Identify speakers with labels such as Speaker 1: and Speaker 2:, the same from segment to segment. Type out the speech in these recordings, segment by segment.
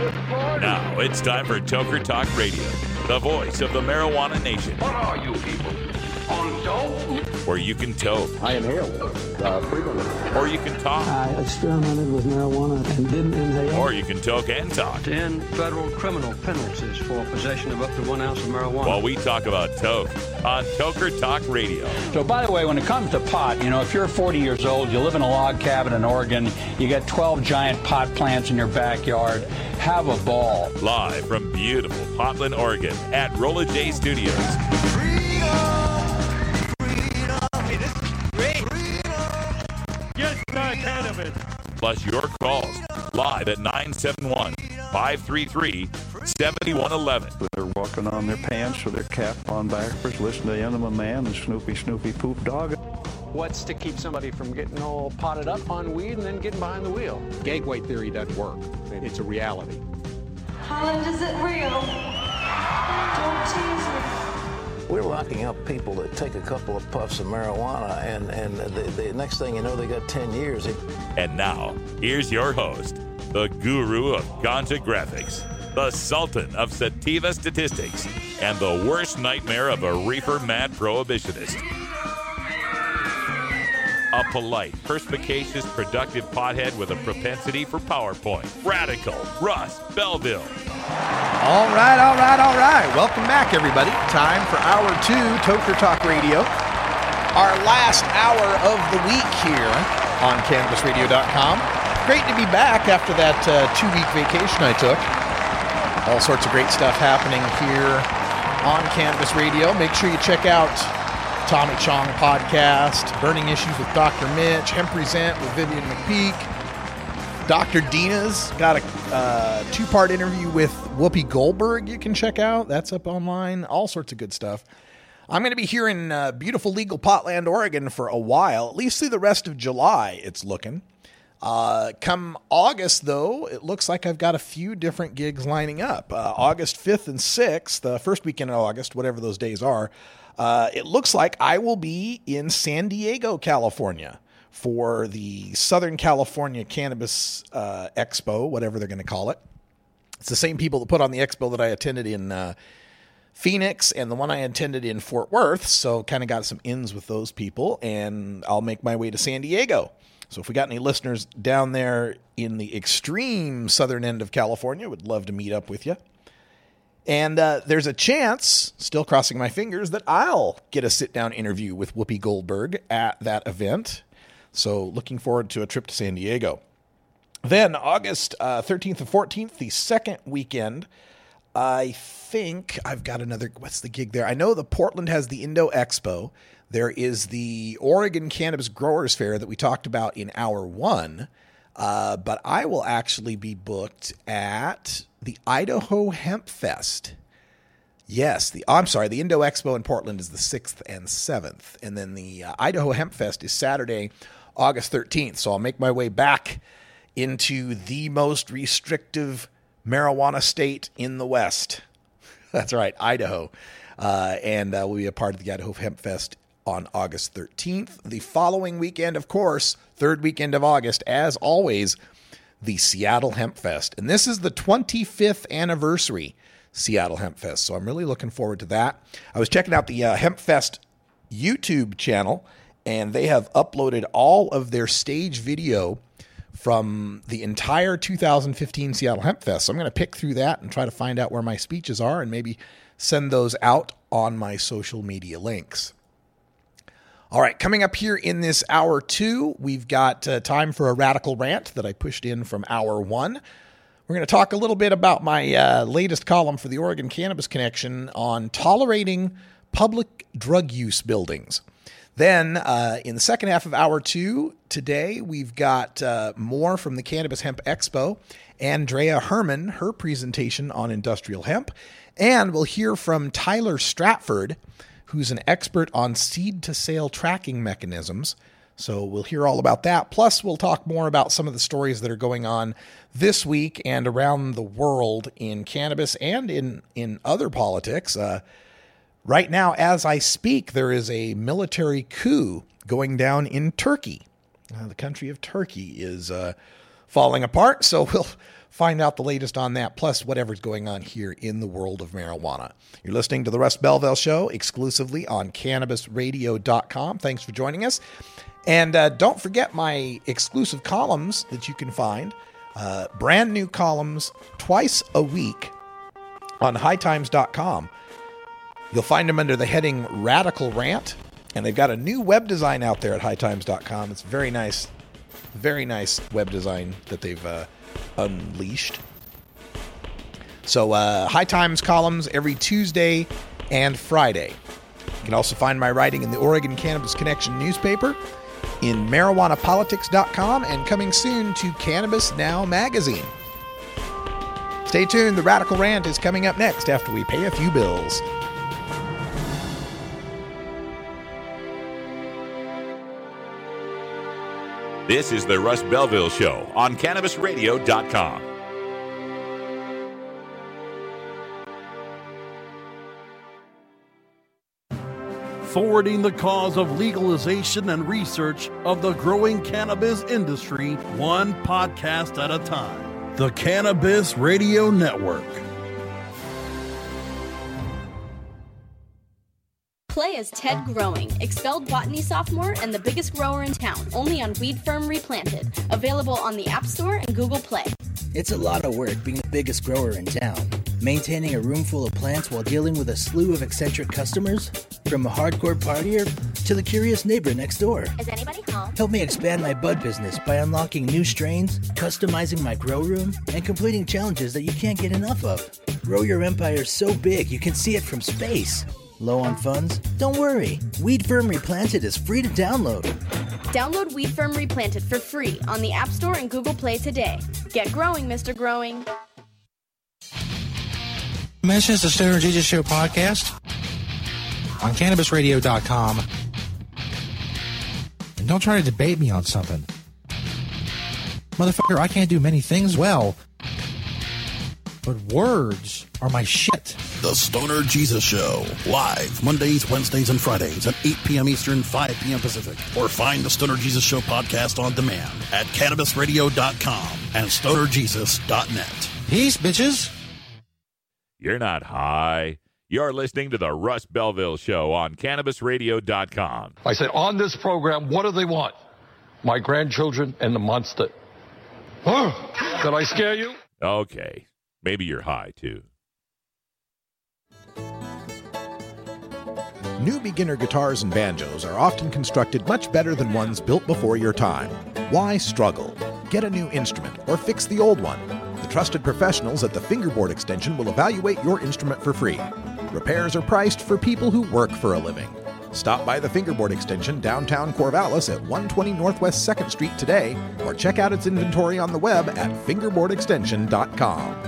Speaker 1: Now it's time for Toker Talk Radio, the voice of the marijuana nation.
Speaker 2: What are you people? On dope?
Speaker 1: Where you can toke.
Speaker 3: I inhale frequently.
Speaker 1: Or you can talk.
Speaker 4: I experimented with marijuana and didn't inhale.
Speaker 1: Or you can toke and talk.
Speaker 5: 10 federal criminal penalties for possession of up to 1 ounce of marijuana.
Speaker 1: While we talk about toke on Toker Talk Radio.
Speaker 6: So, by the way, when it comes to pot, if you're 40 years old, you live in a log cabin in Oregon, you got 12 giant pot plants in your backyard, have a ball.
Speaker 1: Live from beautiful Portland, Oregon at Rolla J Studios. Plus your calls live at 971-533-7111.
Speaker 7: They're walking on their pants with their cap on backwards, listening to Enema Man and Snoopy Poop Dog.
Speaker 8: What's to keep somebody from getting all potted up on weed and then getting behind the wheel? Gateway theory doesn't work. It's a reality.
Speaker 9: Holland, is it real? Don't tease me.
Speaker 10: We're locking up people that take a couple of puffs of marijuana, and the next thing you know, they got 10 years.
Speaker 1: And now, here's your host, the guru of ganja graphics, the sultan of sativa statistics, and the worst nightmare of a reefer mad prohibitionist. A polite, perspicacious, productive pothead with a propensity for PowerPoint. Radical Russ Belville.
Speaker 11: All right. Welcome back, everybody. Time for Hour 2, Toker Talk Radio. Our last hour of the week here on CannabisRadio.com. Great to be back after that 2-week vacation I took. All sorts of great stuff happening here on Cannabis Radio. Make sure you check out Tommy Chong Podcast, Burning Issues with Dr. Mitch, Hemp Present with Vivian McPeak. Dr. Dina's got a 2-part interview with Whoopi Goldberg you can check out. That's up online. All sorts of good stuff. I'm going to be here in beautiful legal Portland, Oregon for a while, at least through the rest of July, it's looking. Come August, though, it looks like I've got a few different gigs lining up. August 5th and 6th, the first weekend in August, whatever those days are, it looks like I will be in San Diego, California, for the Southern California Cannabis Expo, whatever they're going to call it. It's the same people that put on the expo that I attended in Phoenix and the one I attended in Fort Worth, so kind of got some ins with those people, and I'll make my way to San Diego. So if we got any listeners down there in the extreme southern end of California, would love to meet up with you. And there's a chance, still crossing my fingers, that I'll get a sit-down interview with Whoopi Goldberg at that event. So looking forward to a trip to San Diego. Then August 13th and 14th, the second weekend, I think I've got another, what's the gig there? I know the Portland has the Indo Expo. There is the Oregon Cannabis Growers Fair that we talked about in Hour 1. But I will actually be booked at the Idaho Hemp Fest. Yes, the Indo Expo in Portland is the 6th and 7th. And then the Idaho Hemp Fest is Saturday, August 13th. So I'll make my way back into the most restrictive marijuana state in the West. That's right, Idaho. And we'll be a part of the Idaho Hemp Fest on August 13th. The following weekend, of course, third weekend of August, as always, the Seattle Hemp Fest. And this is the 25th anniversary Seattle Hemp Fest. So I'm really looking forward to that. I was checking out the Hemp Fest YouTube channel, and they have uploaded all of their stage video from the entire 2015 Seattle Hemp Fest. So I'm going to pick through that and try to find out where my speeches are and maybe send those out on my social media links. All right, coming up here in this Hour 2, we've got time for a radical rant that I pushed in from Hour 1. We're going to talk a little bit about my latest column for the Oregon Cannabis Connection on tolerating public drug use buildings. Then in the second half of Hour 2 today, we've got more from the Cannabis Hemp Expo. Andrea Herman, her presentation on industrial hemp. And we'll hear from Tyler Stratford, who's an expert on seed-to-sale tracking mechanisms. So we'll hear all about that. Plus, we'll talk more about some of the stories that are going on this week and around the world in cannabis and in other politics. Right now, as I speak, there is a military coup going down in Turkey. The country of Turkey is falling apart, so we'll find out the latest on that, plus whatever's going on here in the world of marijuana. You're listening to the Russ Belville Show exclusively on CannabisRadio.com. Thanks for joining us. And don't forget my exclusive columns that you can find, brand new columns twice a week on hightimes.com. You'll find them under the heading Radical Rant, and they've got a new web design out there at hightimes.com. It's very nice web design that they've unleashed. So High Times columns every Tuesday and Friday. You can also find my writing in the Oregon Cannabis Connection newspaper, in marijuanapolitics.com, and coming soon to Cannabis Now magazine. Stay tuned. The Radical Rant is coming up next after we pay a few bills.
Speaker 1: This is the Russ Belville Show on CannabisRadio.com.
Speaker 12: Forwarding the cause of legalization and research of the growing cannabis industry, one podcast at a time. The Cannabis Radio Network.
Speaker 13: Play as Ted Growing, expelled botany sophomore and the biggest grower in town, only on Weed Firm Replanted. Available on the App Store and Google Play.
Speaker 14: It's a lot of work being the biggest grower in town. Maintaining a room full of plants while dealing with a slew of eccentric customers? From a hardcore partier to the curious neighbor next door.
Speaker 15: Is anybody home?
Speaker 14: Help me expand my bud business by unlocking new strains, customizing my grow room, and completing challenges that you can't get enough of. Grow your empire so big you can see it from space. Low on funds? Don't worry. Weed Firm Replanted is free to download.
Speaker 13: Download Weed Firm Replanted for free on the App Store and Google Play today. Get growing, Mr. Growing.
Speaker 16: This is the Stoner Jesus Show podcast on CannabisRadio.com. And don't try to debate me on something. Motherfucker, I can't do many things well, but words are my shit.
Speaker 17: The Stoner Jesus Show, live Mondays, Wednesdays, and Fridays at 8 p.m. Eastern, 5 p.m. Pacific. Or find the Stoner Jesus Show podcast on demand at CannabisRadio.com and StonerJesus.net.
Speaker 16: Peace, bitches.
Speaker 1: You're not high. You're listening to the Russ Belville Show on CannabisRadio.com.
Speaker 2: I said, on this program, what do they want? My grandchildren and the monster. Did I scare you?
Speaker 1: Okay. Maybe you're high, too.
Speaker 11: New beginner guitars and banjos are often constructed much better than ones built before your time. Why struggle? Get a new instrument or fix the old one. The trusted professionals at the Fingerboard Extension will evaluate your instrument for free. Repairs are priced for people who work for a living. Stop by the Fingerboard Extension downtown Corvallis at 120 Northwest 2nd Street today, or check out its inventory on the web at fingerboardextension.com.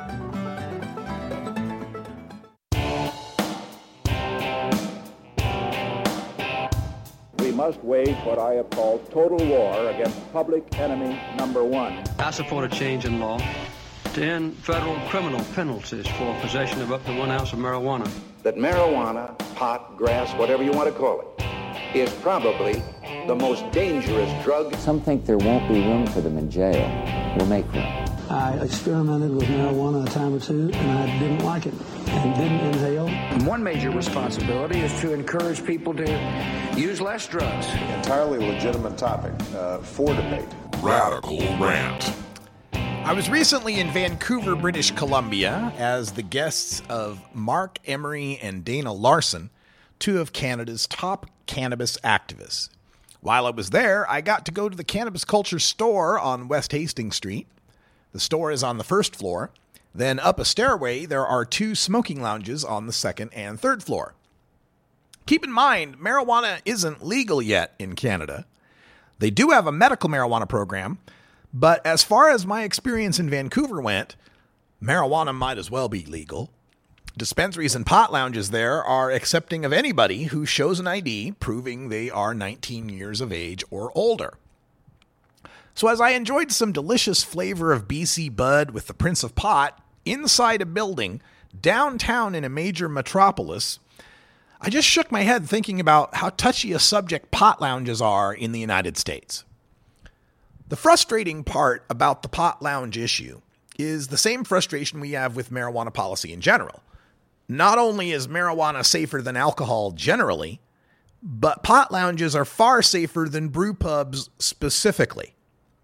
Speaker 3: We must wage what I have called total war against public enemy number one.
Speaker 5: I support a change in law to end federal criminal penalties for possession of up to 1 ounce of marijuana.
Speaker 18: That marijuana, pot, grass, whatever you want to call it, is probably the most dangerous drug.
Speaker 19: Some think there won't be room for them in jail. We'll make room.
Speaker 4: I experimented with marijuana a time or two, and I didn't like it and didn't inhale.
Speaker 10: One major responsibility is to encourage people to use less drugs.
Speaker 20: Entirely legitimate topic for debate.
Speaker 1: Radical Rant.
Speaker 11: I was recently in Vancouver, British Columbia, as the guests of Mark Emery and Dana Larson, two of Canada's top cannabis activists. While I was there, I got to go to the Cannabis Culture store on West Hastings Street. The store is on the first floor. Then up a stairway, there are two smoking lounges on the second and third floor. Keep in mind, marijuana isn't legal yet in Canada. They do have a medical marijuana program, but as far as my experience in Vancouver went, marijuana might as well be legal. Dispensaries and pot lounges there are accepting of anybody who shows an ID proving they are 19 years of age or older. So as I enjoyed some delicious flavor of BC Bud with the Prince of Pot inside a building downtown in a major metropolis, I just shook my head thinking about how touchy a subject pot lounges are in the United States. The frustrating part about the pot lounge issue is the same frustration we have with marijuana policy in general. Not only is marijuana safer than alcohol generally, but pot lounges are far safer than brew pubs specifically.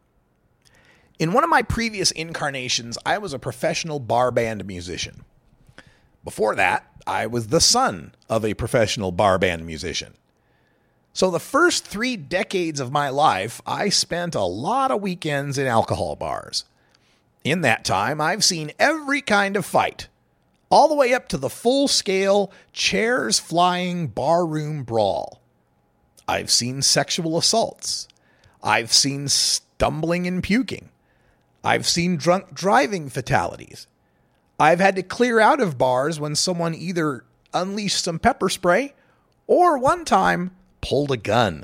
Speaker 11: In one of my previous incarnations, I was a professional bar band musician. Before that, I was the son of a professional bar band musician. So the first 3 decades of my life, I spent a lot of weekends in alcohol bars. In that time, I've seen every kind of fight, all the way up to the full-scale, chairs-flying barroom brawl. I've seen sexual assaults. I've seen stumbling and puking. I've seen drunk driving fatalities. I've had to clear out of bars when someone either unleashed some pepper spray or one time pulled a gun.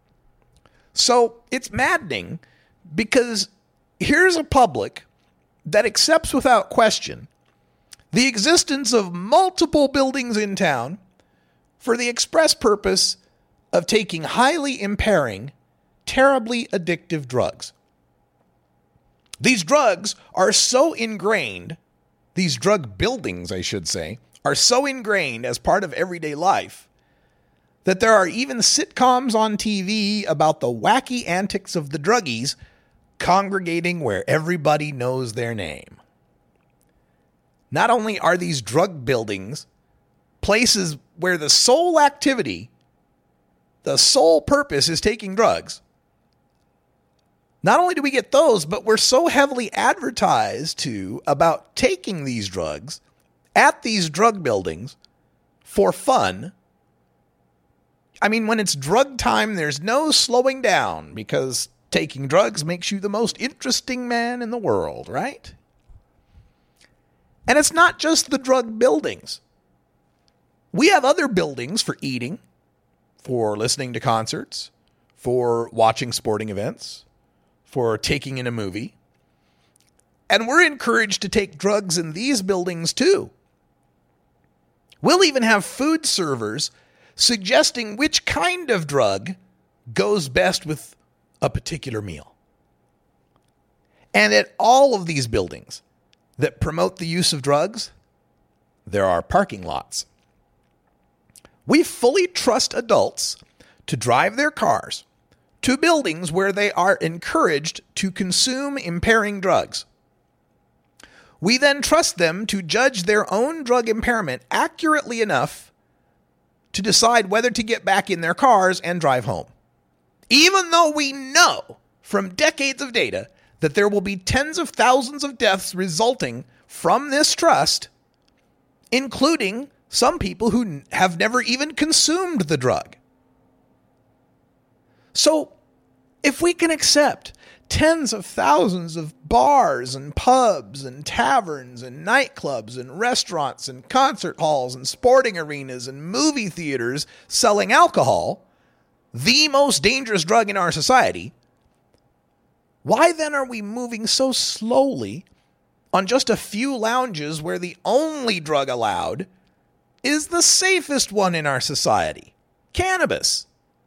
Speaker 11: So it's maddening because here's a public that accepts without question the existence of multiple buildings in town for the express purpose of taking highly impairing, terribly addictive drugs. These drugs are so ingrained, these drug buildings, I should say, are so ingrained as part of everyday life that there are even sitcoms on TV about the wacky antics of the druggies congregating where everybody knows their name. Not only are these drug buildings places where the sole activity, the sole purpose is taking drugs, not only do we get those, but we're so heavily advertised to about taking these drugs at these drug buildings for fun. I mean, when it's drug time, there's no slowing down because taking drugs makes you the most interesting man in the world, right? And it's not just the drug buildings. We have other buildings for eating, for listening to concerts, for watching sporting events, for taking in a movie. And we're encouraged to take drugs in these buildings too. We'll even have food servers suggesting which kind of drug goes best with a particular meal. And at all of these buildings that promote the use of drugs, there are parking lots. We fully trust adults to drive their cars to buildings where they are encouraged to consume impairing drugs. We then trust them to judge their own drug impairment accurately enough to decide whether to get back in their cars and drive home. Even though we know from decades of data that there will be tens of thousands of deaths resulting from this trust, including some people who have never even consumed the drug. So, if we can accept tens of thousands of bars and pubs and taverns and nightclubs and restaurants and concert halls and sporting arenas and movie theaters selling alcohol, the most dangerous drug in our society, why then are we moving so slowly on just a few lounges where the only drug allowed is the safest one in our society? Cannabis.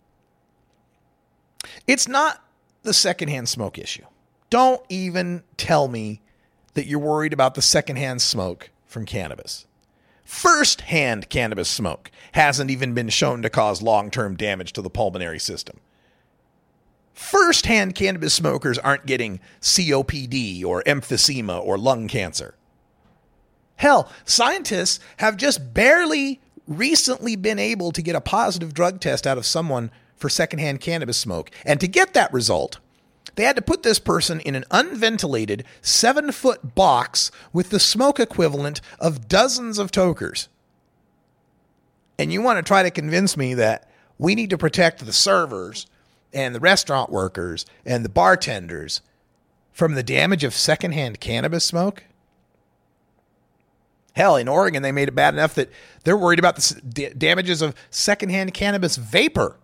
Speaker 11: It's not the secondhand smoke issue. Don't even tell me that you're worried about the secondhand smoke from cannabis. First-hand cannabis smoke hasn't even been shown to cause long-term damage to the pulmonary system. First-hand cannabis smokers aren't getting COPD or emphysema or lung cancer. Hell, scientists have just barely recently been able to get a positive drug test out of someone for secondhand cannabis smoke. And to get that result, they had to put this person in an unventilated 7-foot box with the smoke equivalent of dozens of tokers. And you want to try to convince me that we need to protect the servers and the restaurant workers and the bartenders from the damage of secondhand cannabis smoke? Hell, in Oregon, they made it bad enough that they're worried about the damages of secondhand cannabis vapor.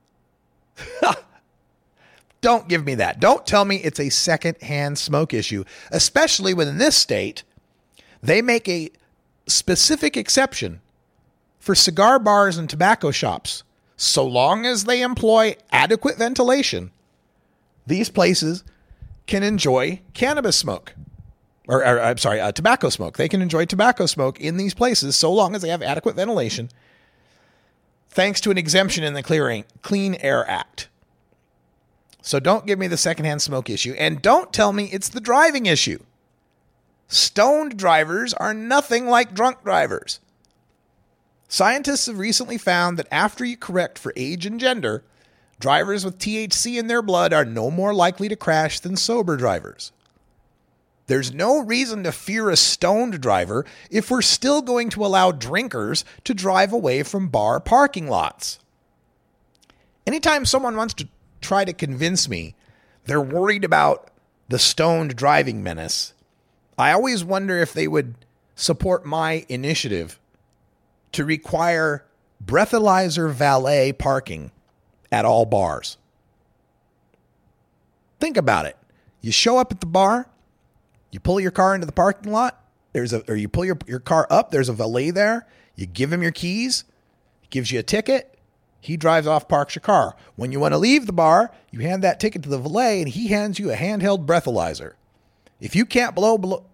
Speaker 11: Don't give me that. Don't tell me it's a secondhand smoke issue, especially when in this state, they make a specific exception for cigar bars and tobacco shops. So long as they employ adequate ventilation, these places can enjoy cannabis smoke. tobacco smoke. They can enjoy tobacco smoke in these places so long as they have adequate ventilation, thanks to an exemption in the Clean Air Act. So don't give me the secondhand smoke issue, and don't tell me it's the driving issue. Stoned drivers are nothing like drunk drivers. Scientists have recently found that after you correct for age and gender, drivers with THC in their blood are no more likely to crash than sober drivers. There's no reason to fear a stoned driver if we're still going to allow drinkers to drive away from bar parking lots. Anytime someone wants to try to convince me they're worried about the stoned driving menace, I always wonder if they would support my initiative to require breathalyzer valet parking at all bars. Think about it. You show up at the bar, you pull your car into the parking lot, or you pull your car up, there's a valet there, you give him your keys, he gives you a ticket, he drives off, parks your car. When you want to leave the bar, you hand that ticket to the valet and he hands you a handheld breathalyzer. If you can't blow below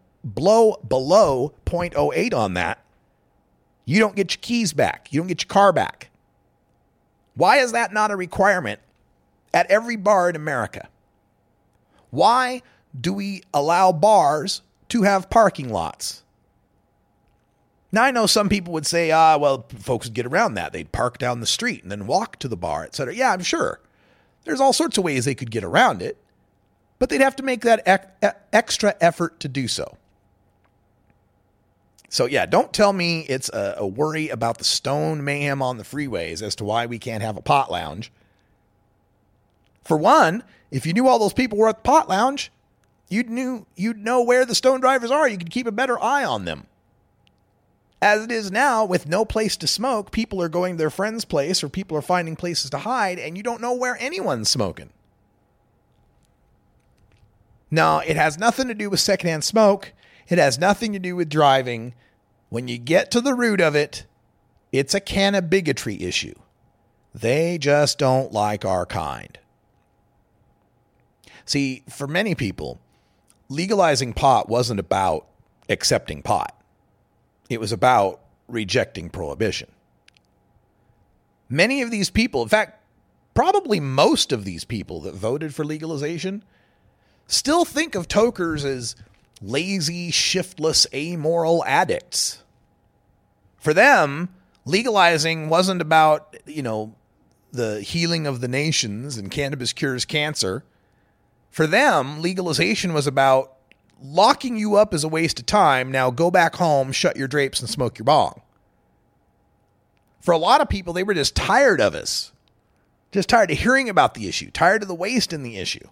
Speaker 11: 0.08 on that, you don't get your keys back. You don't get your car back. Why is that not a requirement at every bar in America? Why do we allow bars to have parking lots? Now, I know some people would say, well, folks would get around that. They'd park down the street and then walk to the bar, etc. Yeah, I'm sure. There's all sorts of ways they could get around it, but they'd have to make that extra effort to do so. So, yeah, don't tell me it's a worry about the stone mayhem on the freeways as to why we can't have a pot lounge. For one, if you knew all those people were at the pot lounge, you'd know where the stone drivers are. You could keep a better eye on them. As it is now, with no place to smoke, people are going to their friend's place or people are finding places to hide, and you don't know where anyone's smoking. Now, it has nothing to do with secondhand smoke. It has nothing to do with driving. When you get to the root of it, it's a canna-bigotry issue. They just don't like our kind. See, for many people, legalizing pot wasn't about accepting pot. It was about rejecting prohibition. Many of these people, in fact, probably most of these people that voted for legalization, still think of tokers as lazy, shiftless, amoral addicts. For them, legalizing wasn't about, the healing of the nations and cannabis cures cancer. For them, legalization was about locking you up is a waste of time. Now go back home, shut your drapes, and smoke your bong. For a lot of people, they were just tired of us. Just tired of hearing about the issue. Tired of the waste in the issue.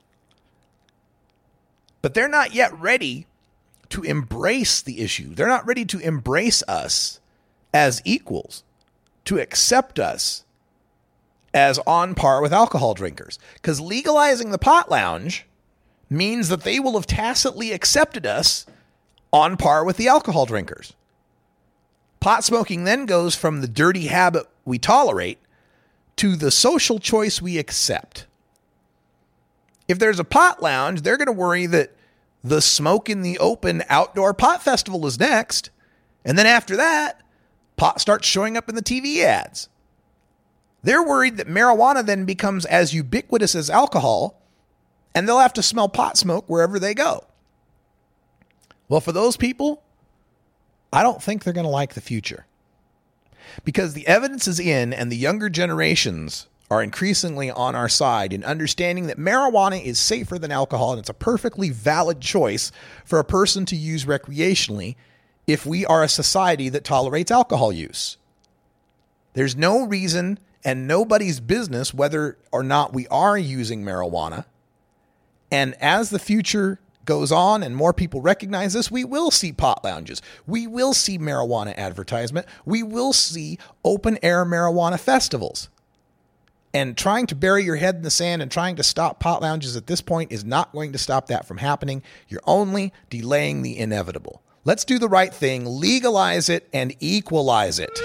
Speaker 11: But they're not yet ready to embrace the issue. They're not ready to embrace us as equals, to accept us as on par with alcohol drinkers. Because legalizing the pot lounge means that they will have tacitly accepted us on par with the alcohol drinkers. Pot smoking then goes from the dirty habit we tolerate to the social choice we accept. If there's a pot lounge, they're going to worry that the Smoke in the Open outdoor pot festival is next. And then after that, pot starts showing up in the TV ads. They're worried that marijuana then becomes as ubiquitous as alcohol, and they'll have to smell pot smoke wherever they go. Well, for those people, I don't think they're going to like the future. Because the evidence is in, and the younger generations are increasingly on our side in understanding that marijuana is safer than alcohol, and it's a perfectly valid choice for a person to use recreationally if we are a society that tolerates alcohol use. There's no reason and nobody's business whether or not we are using marijuana. And as the future goes on and more people recognize this, we will see pot lounges. We will see marijuana advertisement. We will see open air marijuana festivals. And trying to bury your head in the sand and trying to stop pot lounges at this point is not going to stop that from happening. You're only delaying the inevitable. Let's do the right thing, legalize it, and equalize it.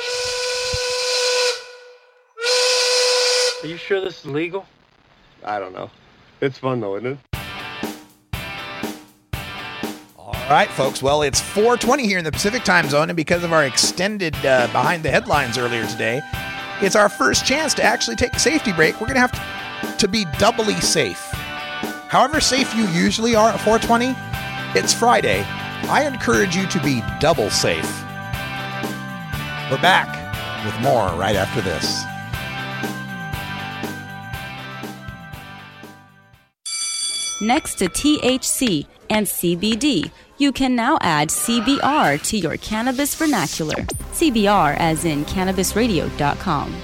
Speaker 15: Are you sure this is legal? I don't know. It's fun though, isn't it?
Speaker 11: All All right, folks. Well, it's 4:20 here in the Pacific time zone, and because of our extended behind the headlines earlier today, it's our first chance to actually take a safety break. We're going to have to be doubly safe. However safe you usually are at 4:20, it's Friday. I encourage you to be double safe. We're back with more right after this.
Speaker 21: Next to THC and CBD, you can now add CBR to your cannabis vernacular. CBR as in CannabisRadio.com.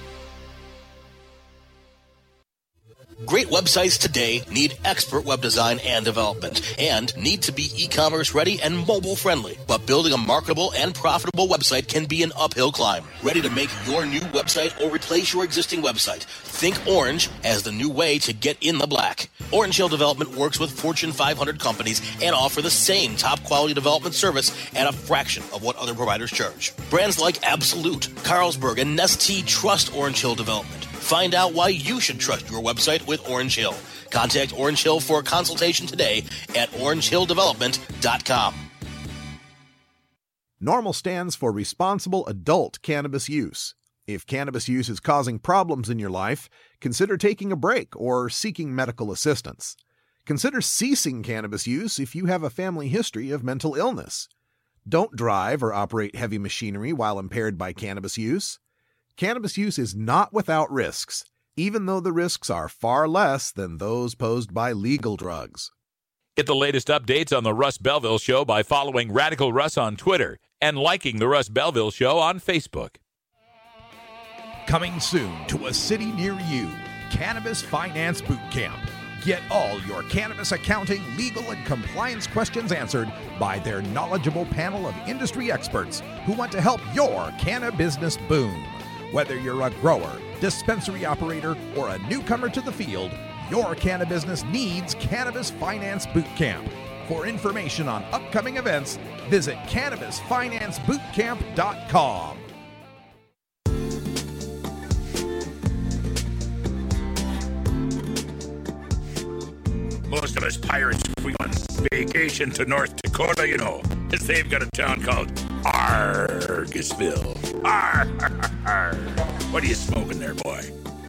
Speaker 22: Great websites today need expert web design and development and need to be e-commerce ready and mobile friendly. But building a marketable and profitable website can be an uphill climb. Ready to make your new website or replace your existing website? Think Orange as the new way to get in the black. Orange Hill Development works with Fortune 500 companies and offer the same top quality development service at a fraction of what other providers charge. Brands like Absolute, Carlsberg, and Nestea trust Orange Hill Development. Find out why you should trust your website with Orange Hill. Contact Orange Hill for a consultation today at orangehilldevelopment.com.
Speaker 23: NORML stands for Responsible Adult Cannabis Use. If cannabis use is causing problems in your life, consider taking a break or seeking medical assistance. Consider ceasing cannabis use if you have a family history of mental illness. Don't drive or operate heavy machinery while impaired by cannabis use. Cannabis use is not without risks, even though the risks are far less than those posed by legal drugs.
Speaker 1: Get the latest updates on The Russ Belville Show by following Radical Russ on Twitter and liking The Russ Belville Show on Facebook.
Speaker 11: Coming soon to a city near you, Cannabis Finance Boot Camp. Get all your cannabis accounting, legal, and compliance questions answered by their knowledgeable panel of industry experts who want to help your cannabis business boom. Whether you're a grower, dispensary operator, or a newcomer to the field, your cannabis business needs Cannabis Finance Boot Camp. For information on upcoming events, visit CannabisFinanceBootCamp.com.
Speaker 1: Most of us pirates, we on vacation to North Dakota, you know, because they've got a town called Argusville. Arr. What are you smoking there, boy?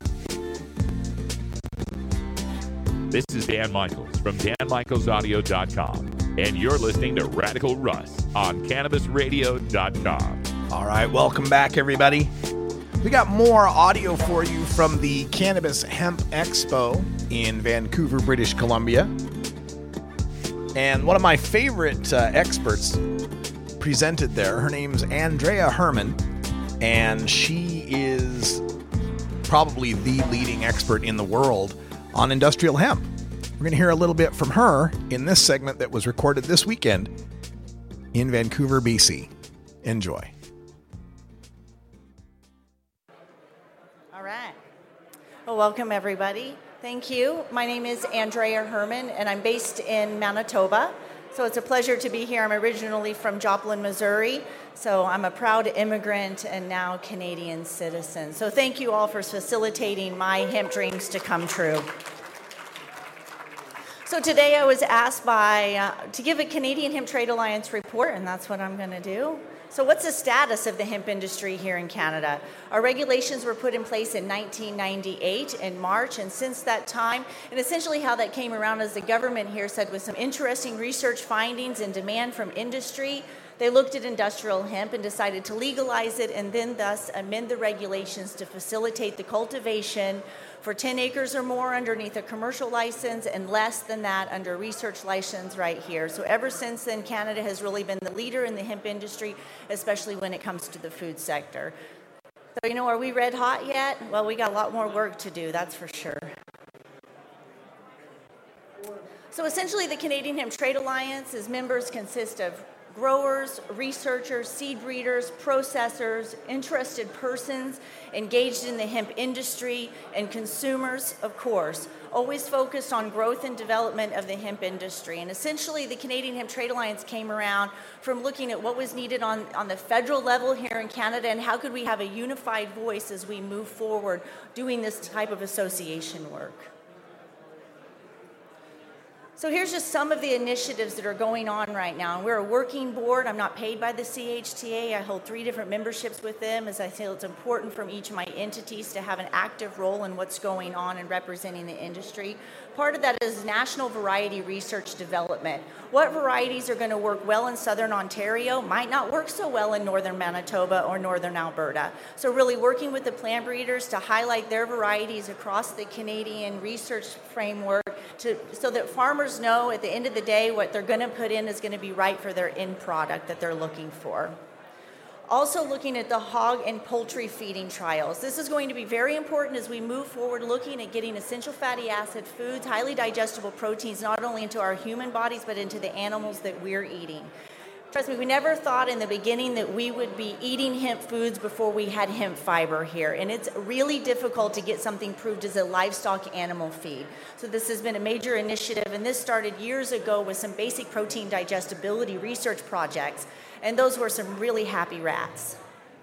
Speaker 1: This is Dan Michaels from DanMichaelsAudio.com, and you're listening to Radical Russ on CannabisRadio.com.
Speaker 11: All right, welcome back, everybody. We got more audio for you from the Cannabis Hemp Expo in Vancouver, British Columbia. And one of my favorite experts presented there. Her name's Andrea Herman, and she is probably the leading expert in the world on industrial hemp. We're going to hear a little bit from her in this segment that was recorded this weekend in Vancouver, BC. Enjoy.
Speaker 24: All right. Well, welcome, everybody. Thank you. My name is Andrea Herman, and I'm based in Manitoba. So it's a pleasure to be here. I'm originally from Joplin, Missouri. So I'm a proud immigrant and now Canadian citizen. So thank you all for facilitating my hemp dreams to come true. So today I was asked to give a Canadian Hemp Trade Alliance report, and that's what I'm going to do. So what's the status of the hemp industry here in Canada? Our regulations were put in place in 1998 in March, and since that time, and essentially how that came around is the government here said with some interesting research findings and demand from industry, they looked at industrial hemp and decided to legalize it and then thus amend the regulations to facilitate the cultivation for 10 acres or more underneath a commercial license and less than that under a research license right here. So ever since then, Canada has really been the leader in the hemp industry, especially when it comes to the food sector. So, are we red hot yet? Well, we got a lot more work to do, that's for sure. So essentially, the Canadian Hemp Trade Alliance's members consist of growers, researchers, seed breeders, processors, interested persons engaged in the hemp industry, and consumers, of course, always focused on growth and development of the hemp industry. And essentially, the Canadian Hemp Trade Alliance came around from looking at what was needed on the federal level here in Canada and how could we have a unified voice as we move forward doing this type of association work. So here's just some of the initiatives that are going on right now. We're a working board. I'm not paid by the CHTA. I hold 3 different memberships with them, as I feel it's important from each of my entities to have an active role in what's going on and representing the industry. Part of that is national variety research development. What varieties are going to work well in southern Ontario might not work so well in northern Manitoba or northern Alberta. So really working with the plant breeders to highlight their varieties across the Canadian research framework so that farmers know at the end of the day what they're going to put in is going to be right for their end product that they're looking for. Also looking at the hog and poultry feeding trials. This is going to be very important as we move forward looking at getting essential fatty acid foods, highly digestible proteins, not only into our human bodies, but into the animals that we're eating. Trust me, we never thought in the beginning that we would be eating hemp foods before we had hemp fiber here. And it's really difficult to get something proved as a livestock animal feed. So this has been a major initiative, and this started years ago with some basic protein digestibility research projects. And those were some really happy rats.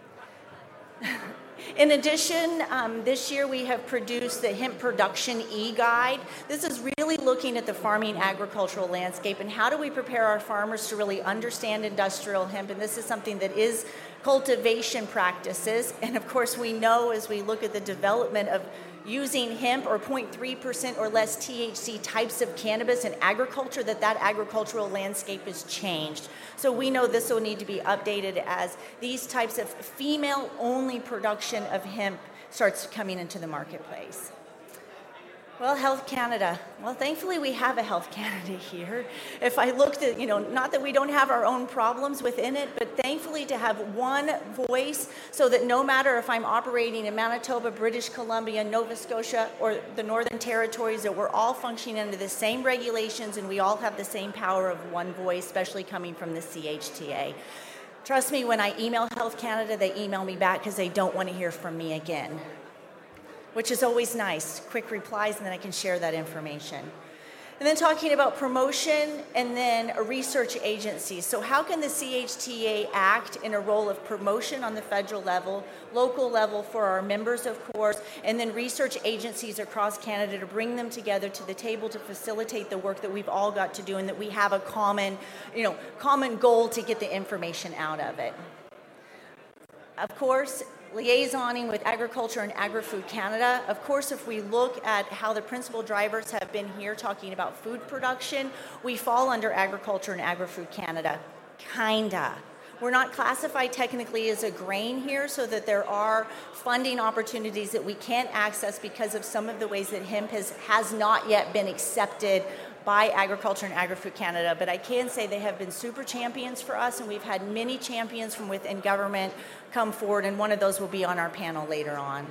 Speaker 24: In addition, this year we have produced the Hemp Production E-Guide. This is really looking at the farming agricultural landscape and how do we prepare our farmers to really understand industrial hemp. And this is something that is cultivation practices. And of course we know as we look at the development of using hemp or 0.3% or less THC types of cannabis in agriculture, that agricultural landscape has changed. So we know this will need to be updated as these types of female-only production of hemp starts coming into the marketplace. Well, Health Canada. Well, thankfully we have a Health Canada here. If I looked at, not that we don't have our own problems within it, but thankfully to have one voice so that no matter if I'm operating in Manitoba, British Columbia, Nova Scotia, or the Northern Territories, that we're all functioning under the same regulations and we all have the same power of one voice, especially coming from the CHTA. Trust me, when I email Health Canada, they email me back because they don't want to hear from me again, which is always nice. Quick replies, and then I can share that information. And then talking about promotion and then a research agency. So how can the CHTA act in a role of promotion on the federal level, local level for our members, of course, and then research agencies across Canada to bring them together to the table to facilitate the work that we've all got to do and that we have a common goal to get the information out of it. Of course, liaisoning with Agriculture and Agri-Food Canada. Of course, if we look at how the principal drivers have been here talking about food production, we fall under Agriculture and Agri-Food Canada. Kinda. We're not classified technically as a grain here, so that there are funding opportunities that we can't access because of some of the ways that hemp has not yet been accepted by Agriculture and Agri-Food Canada, but I can say they have been super champions for us, and we've had many champions from within government come forward, and one of those will be on our panel later on.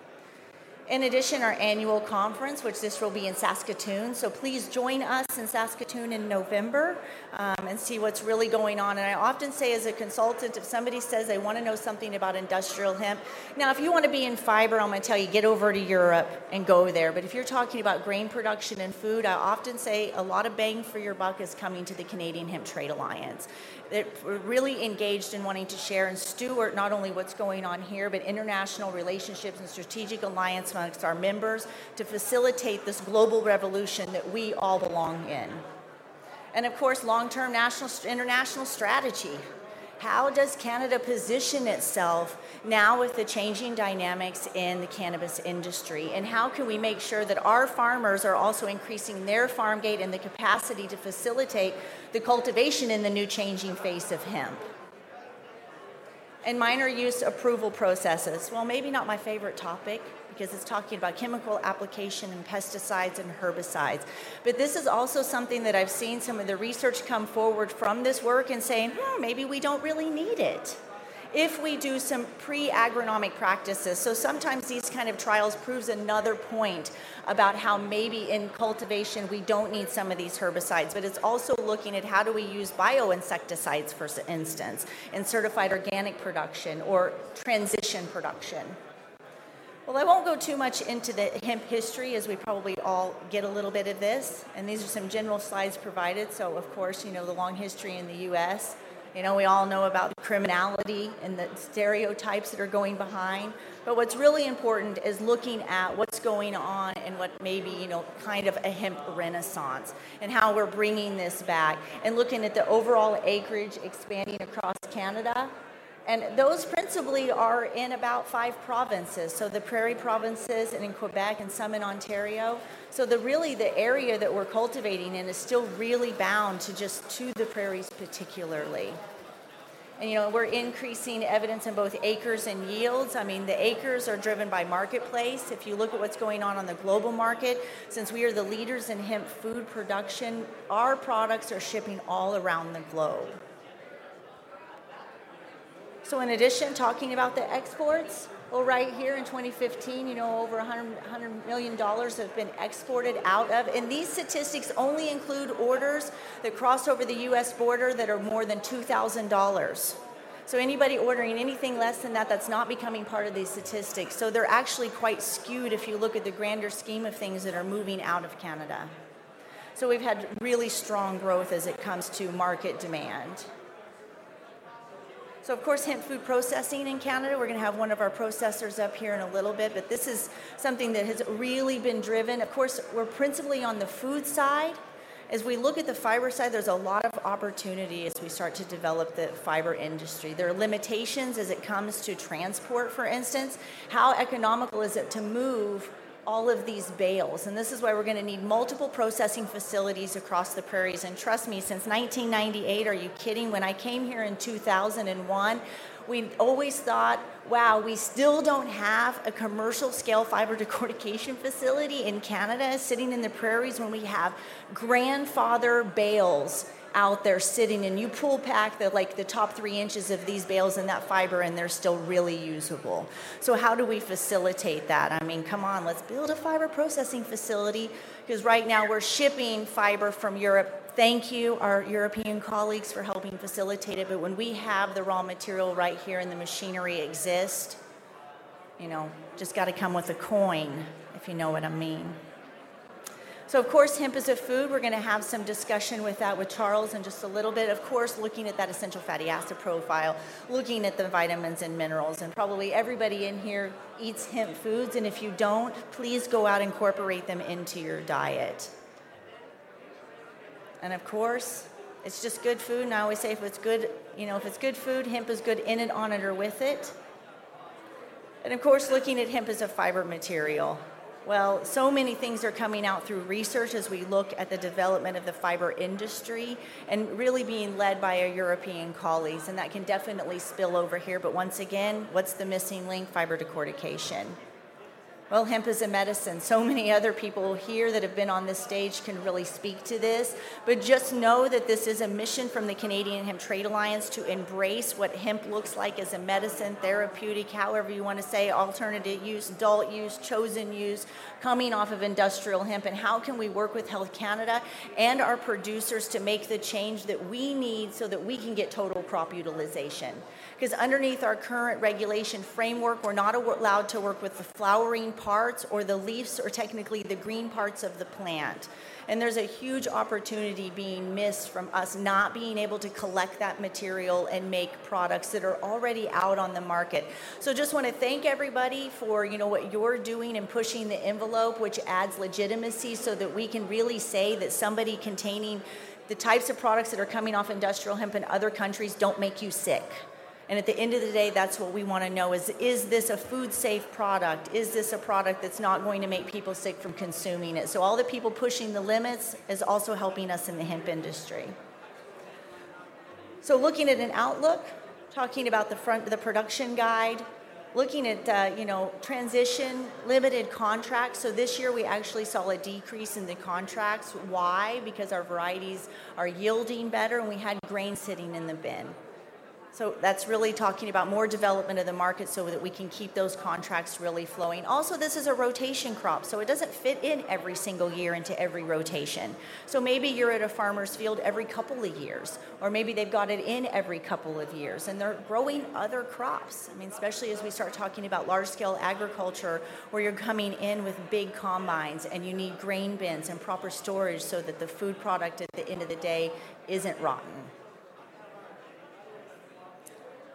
Speaker 24: In addition, our annual conference, which this will be in Saskatoon, so please join us in Saskatoon in November and see what's really going on. And I often say as a consultant, if somebody says they want to know something about industrial hemp, now if you want to be in fiber, I'm going to tell you, get over to Europe and go there. But if you're talking about grain production and food, I often say a lot of bang for your buck is coming to the Canadian Hemp Trade Alliance. We're really engaged in wanting to share and steward not only what's going on here, but international relationships and strategic alliance amongst our members to facilitate this global revolution that we all belong in. And of course, long-term international strategy. How does Canada position itself now with the changing dynamics in the cannabis industry? And how can we make sure that our farmers are also increasing their farm gate and the capacity to facilitate the cultivation in the new changing face of hemp? And minor use approval processes. Well, maybe not my favorite topic, because it's talking about chemical application and pesticides and herbicides. But this is also something that I've seen some of the research come forward from this work and saying, maybe we don't really need it if we do some pre-agronomic practices. So sometimes these kind of trials proves another point about how maybe in cultivation we don't need some of these herbicides, but it's also looking at how do we use bioinsecticides, for instance, in certified organic production or transition production. Well, I won't go too much into the hemp history, as we probably all get a little bit of this. And these are some general slides provided. So, of course, the long history in the U.S., You know, we all know about criminality and the stereotypes that are going behind. But what's really important is looking at what's going on and what maybe, you know, kind of a hemp renaissance and how we're bringing this back and looking at the overall acreage expanding across Canada. And those principally are in about 5 provinces. So the Prairie provinces and in Quebec and some in Ontario. So the area that we're cultivating in is still really bound to the prairies particularly. And, you know, we're increasing evidence in both acres and yields. I mean, the acres are driven by marketplace. If you look at what's going on the global market, since we are the leaders in hemp food production, our products are shipping all around the globe. So in addition, talking about the exports, well, right here in 2015, you know, over $100 million have been exported out of. And these statistics only include orders that cross over the U.S. border that are more than $2,000. So anybody ordering anything less than that, that's not becoming part of these statistics. So they're actually quite skewed if you look at the grander scheme of things that are moving out of Canada. So we've had really strong growth as it comes to market demand. So, of course, hemp food processing in Canada, we're going to have one of our processors up here in a little bit, but this is something that has really been driven. Of course, we're principally on the food side. As we look at the fiber side, there's a lot of opportunity as we start to develop the fiber industry. There are limitations as it comes to transport, for instance. How economical is it to move all of these bales? And this is why we're going to need multiple processing facilities across the prairies. And trust me, since 1998, are you kidding? When I came here in 2001, we always thought, wow, we still don't have a commercial scale fiber decortication facility in Canada sitting in the prairies when we have grandfather bales out there sitting, and you pull back the top 3 inches of these bales in that fiber and they're still really usable. So how do we facilitate that? I mean, come on, let's build a fiber processing facility, because right now we're shipping fiber from Europe. Thank you, our European colleagues, for helping facilitate it, but when we have the raw material right here and the machinery exists, you know, just got to come with a coin, if you know what I mean. So, of course, hemp is a food. We're going to have some discussion with that with Charles in just a little bit. Of course, looking at that essential fatty acid profile, looking at the vitamins and minerals, and probably everybody in here eats hemp foods, and if you don't, please go out and incorporate them into your diet. And, of course, it's just good food, and I always say if it's good, you know, if it's good food, hemp is good in it, on it, or with it. And, of course, looking at hemp as a fiber material. Well, so many things are coming out through research as we look at the development of the fiber industry and really being led by our European colleagues, and that can definitely spill over here. But once again, what's the missing link? Fiber decortication. Well, hemp is a medicine. So many other people here that have been on this stage can really speak to this, but just know that this is a mission from the Canadian Hemp Trade Alliance to embrace what hemp looks like as a medicine, therapeutic, however you want to say, alternative use, adult use, chosen use, coming off of industrial hemp, and how can we work with Health Canada and our producers to make the change that we need so that we can get total crop utilization. Because underneath our current regulation framework, we're not allowed to work with the flowering parts or the leaves or technically the green parts of the plant. And there's a huge opportunity being missed from us not being able to collect that material and make products that are already out on the market. So just want to thank everybody for, you know, what you're doing and pushing the envelope, which adds legitimacy so that we can really say that somebody containing the types of products that are coming off industrial hemp in other countries don't make you sick. And at the end of the day, that's what we want to know is this a food-safe product? Is this a product that's not going to make people sick from consuming it? So all the people pushing the limits is also helping us in the hemp industry. So looking at an outlook, talking about the production guide, looking at, transition, limited contracts. So this year we actually saw a decrease in the contracts. Why? Because our varieties are yielding better and we had grain sitting in the bin. So that's really talking about more development of the market so that we can keep those contracts really flowing. Also, this is a rotation crop, so it doesn't fit in every single year into every rotation. So maybe you're at a farmer's field every couple of years, or maybe they've got it in every couple of years, and they're growing other crops. I mean, especially as we start talking about large-scale agriculture, where you're coming in with big combines, and you need grain bins and proper storage so that the food product at the end of the day isn't rotten.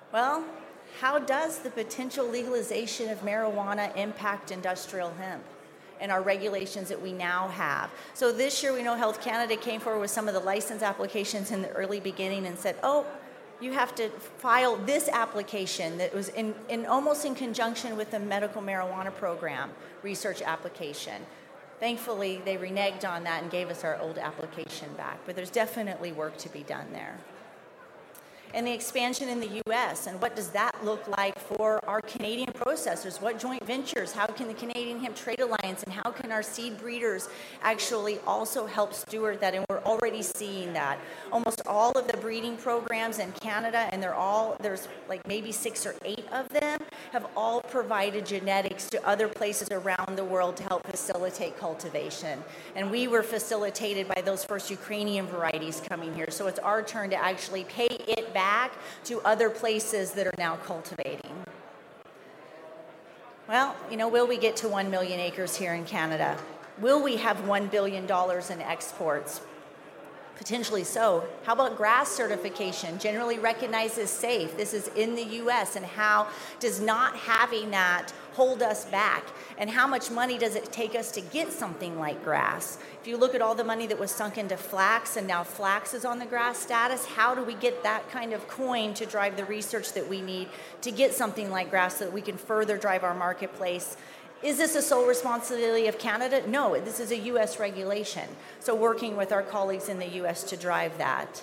Speaker 24: Well, how does the potential legalization of marijuana impact industrial hemp and our regulations that we now have? So this year, we know Health Canada came forward with some of the license applications in the early beginning and said, oh, you have to file this application that was in almost in conjunction with the medical marijuana program research application. Thankfully, they reneged on that and gave us our old application back, but there's definitely work to be done there. And the expansion in the U.S., and what does that look like for our Canadian processors? What joint ventures? How can the Canadian Hemp Trade Alliance and how can our seed breeders actually also help steward that? And we're already seeing that. Almost all of the breeding programs in Canada, and there's like maybe 6 or 8 of them, have all provided genetics to other places around the world to help facilitate cultivation. And we were facilitated by those first Ukrainian varieties coming here. So it's our turn to actually pay it back to other places that are now cultivating. Well, will we get to 1 million acres here in Canada? Will we have $1 billion in exports? Potentially so. How about grass certification? Generally recognized as safe. This is in the U.S. and how does not having that hold us back? And how much money does it take us to get something like grass? If you look at all the money that was sunk into flax and now flax is on the grass status, how do we get that kind of coin to drive the research that we need to get something like grass so that we can further drive our marketplace? Is this a sole responsibility of Canada? No, this is a U.S. regulation. So working with our colleagues in the U.S. to drive that.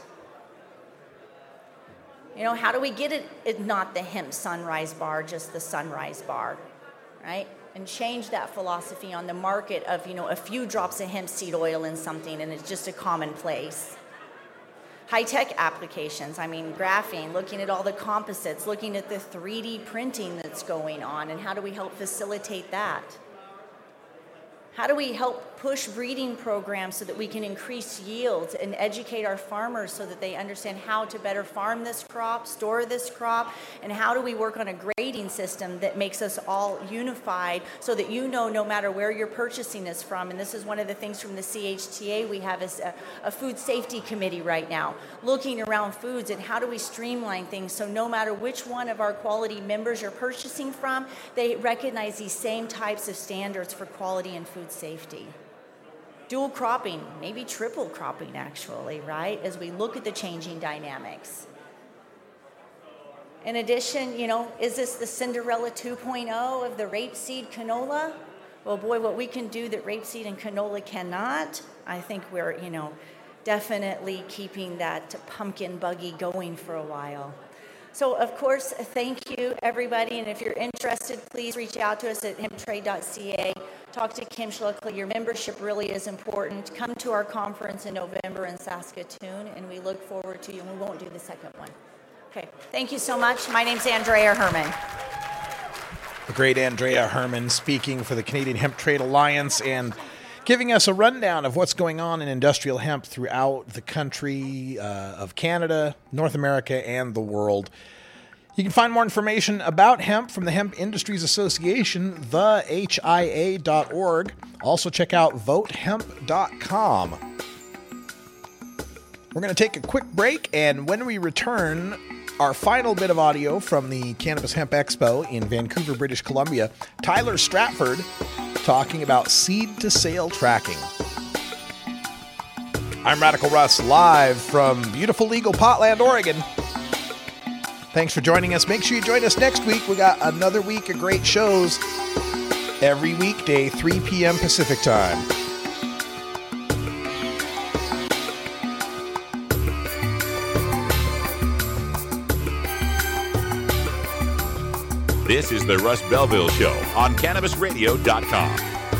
Speaker 24: How do we get it not the hemp sunrise bar, just the sunrise bar, right? And change that philosophy on the market of, a few drops of hemp seed oil in something and it's just a commonplace. High-tech applications, graphene, looking at all the composites, looking at the 3D printing that's going on, and how do we help facilitate that? How do we help push breeding programs so that we can increase yields and educate our farmers so that they understand how to better farm this crop, store this crop, and how do we work on a grading system that makes us all unified so that no matter where you're purchasing this from, and this is one of the things from the CHTA we have is a food safety committee right now, looking around foods and how do we streamline things so no matter which one of our quality members you're purchasing from, they recognize these same types of standards for quality and food safety. Dual cropping, maybe triple cropping actually, right? As we look at the changing dynamics. In addition, is this the Cinderella 2.0 of the rapeseed canola? Well, boy, what we can do that rapeseed and canola cannot, I think we're, definitely keeping that pumpkin buggy going for a while. So, of course, thank you, everybody. And if you're interested, please reach out to us at hemptrade.ca. Talk to Kim Schluckley. Your membership really is important. Come to our conference in November in Saskatoon, and we look forward to you. And we won't do the second one. Okay. Thank you so much. My name's Andrea Herman.
Speaker 11: The great Andrea Herman speaking for the Canadian Hemp Trade Alliance and giving us a rundown of what's going on in industrial hemp throughout the country of Canada, North America, and the world. You can find more information about hemp from the Hemp Industries Association, thehia.org. Also check out votehemp.com. We're going to take a quick break, and when we return, our final bit of audio from the Cannabis Hemp Expo in Vancouver, British Columbia, Tyler Stratford talking about seed-to-sale tracking. I'm Radical Russ, live from beautiful legal Potland, Oregon. Thanks for joining us. Make sure you join us next week. We got another week of great shows every weekday, 3 p.m. Pacific Time.
Speaker 1: This is the Russ Belville Show on CannabisRadio.com.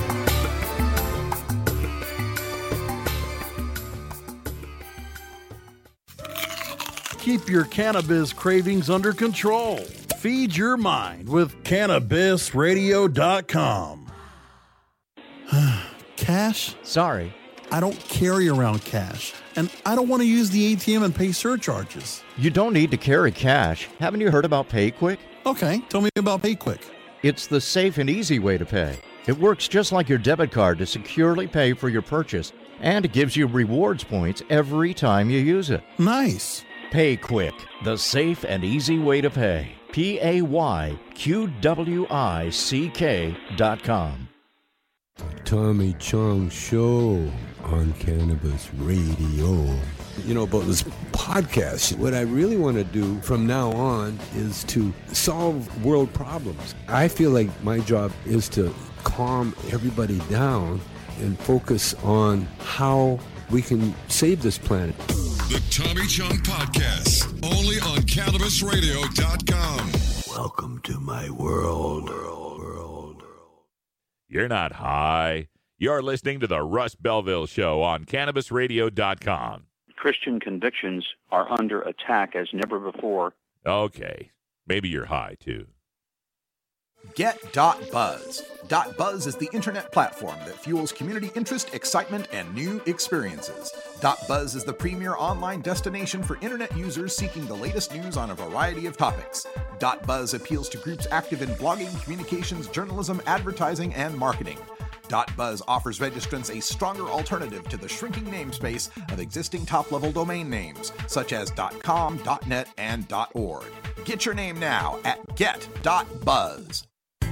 Speaker 12: Keep your cannabis cravings under control. Feed your mind with CannabisRadio.com. Cash?
Speaker 6: Sorry.
Speaker 12: I don't carry around cash, and I don't want to use the ATM and pay surcharges.
Speaker 6: You don't need to carry cash. Haven't you heard about PayQuick?
Speaker 12: Okay, tell me about PayQuick.
Speaker 6: It's the safe and easy way to pay. It works just like your debit card to securely pay for your purchase, and it gives you rewards points every time you use it.
Speaker 12: Nice.
Speaker 6: PayQwick, the safe and easy way to pay. PayQwick.com.
Speaker 7: Tommy Chong Show on Cannabis Radio. You know, about this podcast, what I really want to do from now on is to solve world problems. I feel like my job is to calm everybody down and focus on how we can save this planet.
Speaker 8: The Tommy Chong Podcast, only on CannabisRadio.com.
Speaker 7: Welcome to my world.
Speaker 1: You're not high. You're listening to the Russ Belville Show on CannabisRadio.com.
Speaker 9: Christian convictions are under attack as never before.
Speaker 1: Okay. Maybe you're high, too.
Speaker 23: Get.Buzz. .Buzz is the internet platform that fuels community interest, excitement, and new experiences. .Buzz is the premier online destination for internet users seeking the latest news on a variety of topics. .Buzz appeals to groups active in blogging, communications, journalism, advertising, and marketing. .Buzz offers registrants a stronger alternative to the shrinking namespace of existing top-level domain names, such as .com, .net, and .org. Get your name now at get.buzz.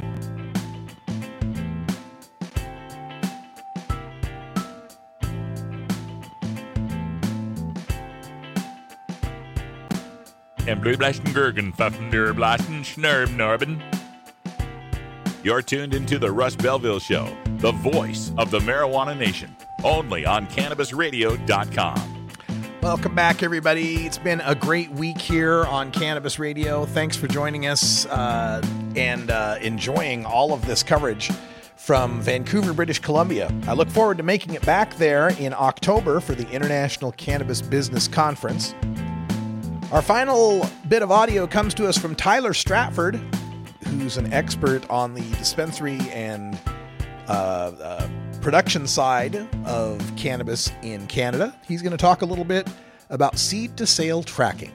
Speaker 1: And Blue Blasten Gergen, Pfaffen der Blasten, Schnurb Norben. You're tuned into the Russ Belville Show, the voice of the marijuana nation, only on CannabisRadio.com.
Speaker 11: Welcome back, everybody. It's been a great week here on Cannabis Radio. Thanks for joining us and enjoying all of this coverage from Vancouver, British Columbia. I look forward to making it back there in October for the International Cannabis Business Conference. Our final bit of audio comes to us from Tyler Stratford, who's an expert on the dispensary and production side of cannabis in Canada. He's going to talk a little bit about seed-to-sale tracking.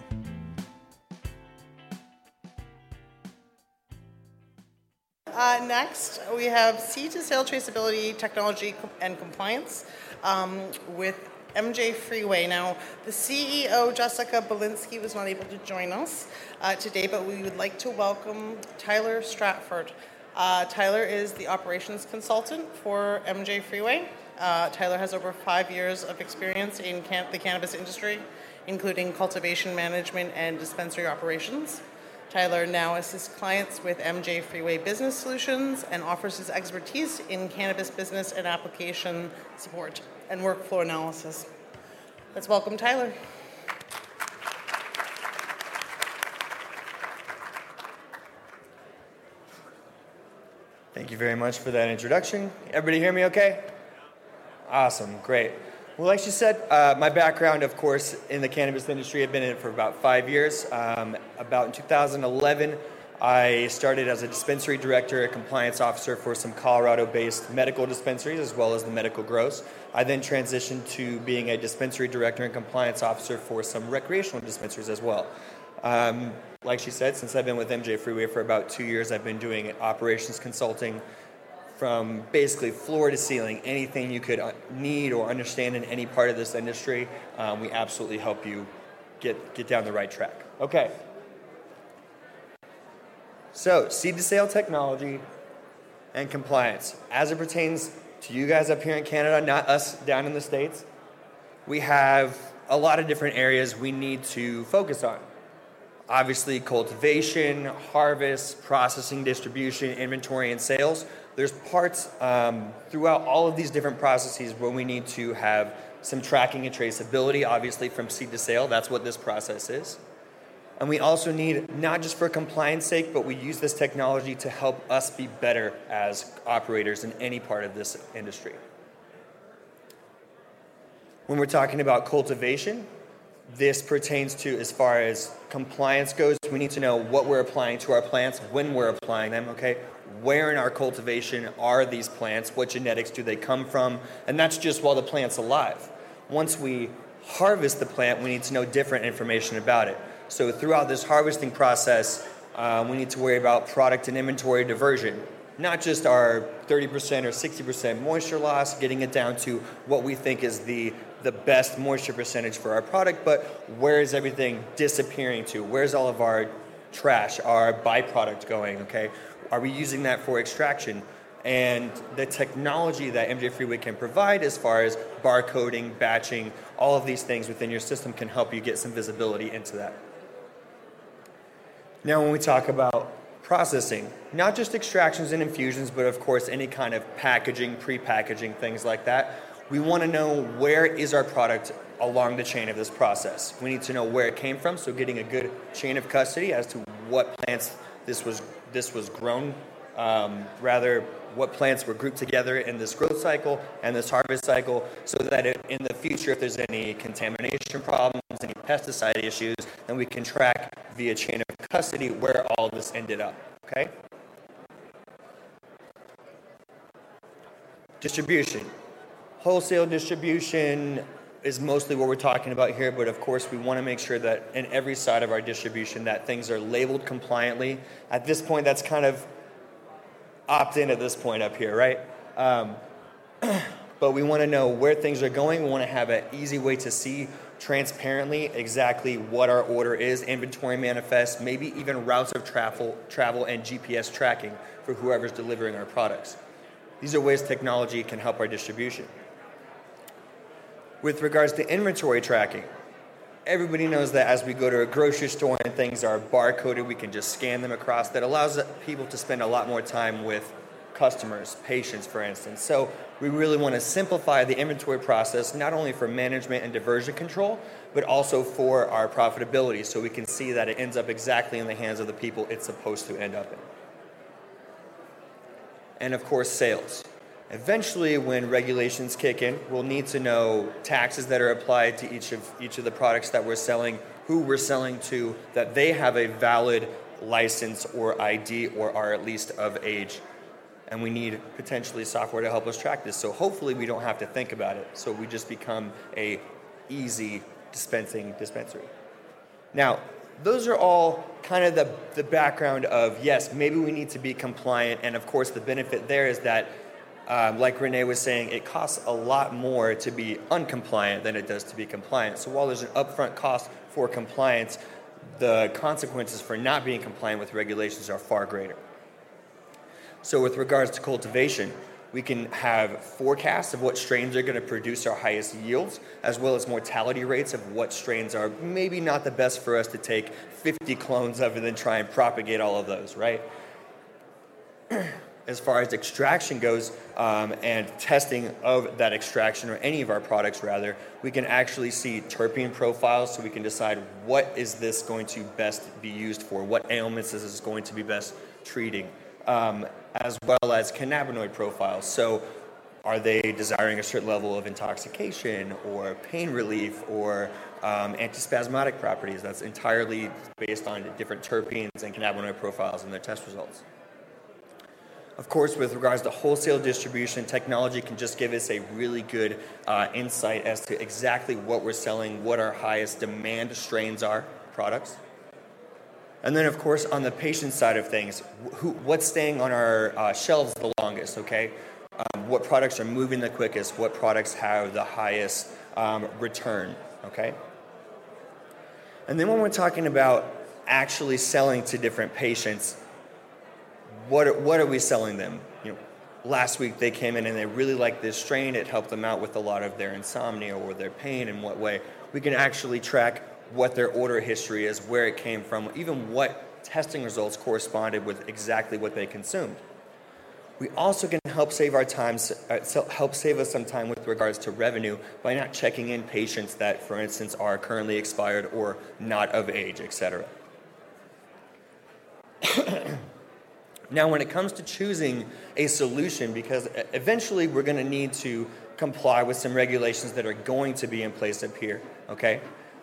Speaker 14: Next, we have seed-to-sale traceability, technology, and compliance with MJ Freeway. Now, the CEO, Jessica Belinsky, was not able to join us today, but we would like to welcome Tyler Stratford. Tyler is the operations consultant for MJ Freeway. Tyler has over 5 years of experience in the cannabis industry, including cultivation management and dispensary operations. Tyler now assists clients with MJ Freeway Business Solutions and offers his expertise in cannabis business and application support and workflow analysis. Let's welcome Tyler.
Speaker 25: Thank you very much for that introduction. Everybody hear me okay? Awesome, great. Well, like she said, my background, of course, in the cannabis industry, I've been in it for about 5 years. About in 2011, I started as a dispensary director, a compliance officer for some Colorado-based medical dispensaries, as well as the medical grows. I then transitioned to being a dispensary director and compliance officer for some recreational dispensaries as well. Like she said, since I've been with MJ Freeway for about 2 years, I've been doing operations consulting from basically floor to ceiling. Anything you could need or understand in any part of this industry, we absolutely help you get down the right track. Okay. So, seed-to-sale technology and compliance. As it pertains to you guys up here in Canada, not us down in the States, we have a lot of different areas we need to focus on. Obviously, cultivation, harvest, processing, distribution, inventory, and sales. There's parts throughout all of these different processes where we need to have some tracking and traceability, obviously from seed to sale. That's what this process is. And we also need, not just for compliance sake, but we use this technology to help us be better as operators in any part of this industry. When we're talking about cultivation, this pertains to, as far as compliance goes, we need to know what we're applying to our plants, when we're applying them, okay? Where in our cultivation are these plants? What genetics do they come from? And that's just while the plant's alive. Once we harvest the plant, we need to know different information about it. So throughout this harvesting process, we need to worry about product and inventory diversion. Not just our 30% or 60% moisture loss, getting it down to what we think is the the best moisture percentage for our product, but where is everything disappearing to? Where's all of our trash, our byproduct going, okay? Are we using that for extraction? And the technology that MJ Freeway can provide as far as barcoding, batching, all of these things within your system can help you get some visibility into that. Now when we talk about processing, not just extractions and infusions, but of course any kind of packaging, pre-packaging, things like that, we want to know where is our product along the chain of this process. We need to know where it came from, so getting a good chain of custody as to what plants this was grown, what plants were grouped together in this growth cycle and this harvest cycle, so that in the future, if there's any contamination problems, any pesticide issues, then we can track via chain of custody where all this ended up, okay? Distribution. Wholesale distribution is mostly what we're talking about here, but of course we want to make sure that in every side of our distribution that things are labeled compliantly. At this point, that's kind of opt-in at this point up here, right? But we want to know where things are going. We want to have an easy way to see transparently exactly what our order is, inventory manifest, maybe even routes of travel and GPS tracking for whoever's delivering our products. These are ways technology can help our distribution. With regards to inventory tracking, everybody knows that as we go to a grocery store and things are barcoded, we can just scan them across. That allows people to spend a lot more time with customers, patients, for instance. So we really want to simplify the inventory process, not only for management and diversion control, but also for our profitability, so we can see that it ends up exactly in the hands of the people it's supposed to end up in. And of course, sales. Eventually, when regulations kick in, we'll need to know taxes that are applied to each of the products that we're selling, who we're selling to, that they have a valid license or ID or are at least of age. And we need potentially software to help us track this. So hopefully we don't have to think about it. So we just become a easy dispensary. Now, those are all kind of the background of, yes, maybe we need to be compliant. And of course, the benefit there is that like Renee was saying, it costs a lot more to be uncompliant than it does to be compliant. So while there's an upfront cost for compliance, the consequences for not being compliant with regulations are far greater. So with regards to cultivation, we can have forecasts of what strains are going to produce our highest yields, as well as mortality rates of what strains are maybe not the best for us to take 50 clones of and then try and propagate all of those, right? As far as extraction goes and testing of that extraction, or any of our products rather, we can actually see terpene profiles, so we can decide what is this going to best be used for, what ailments is this going to be best treating, as well as cannabinoid profiles. So are they desiring a certain level of intoxication or pain relief or antispasmodic properties? That's entirely based on different terpenes and cannabinoid profiles in their test results. Of course, with regards to wholesale distribution, technology can just give us a really good insight as to exactly what we're selling, what our highest demand strains are, products. And then, of course, on the patient side of things, what's staying on our shelves the longest, okay? What products are moving the quickest, what products have the highest return, okay? And then when we're talking about actually selling to different patients, what are we selling them? Last week they came in and they really liked this strain. It helped them out with a lot of their insomnia or their pain. In what way? We can actually track what their order history is, where it came from, even what testing results corresponded with exactly what they consumed. We also can help save help save us some time with regards to revenue by not checking in patients that, for instance, are currently expired or not of age, etc. Now, when it comes to choosing a solution, because eventually we're going to need to comply with some regulations that are going to be in place up here, okay?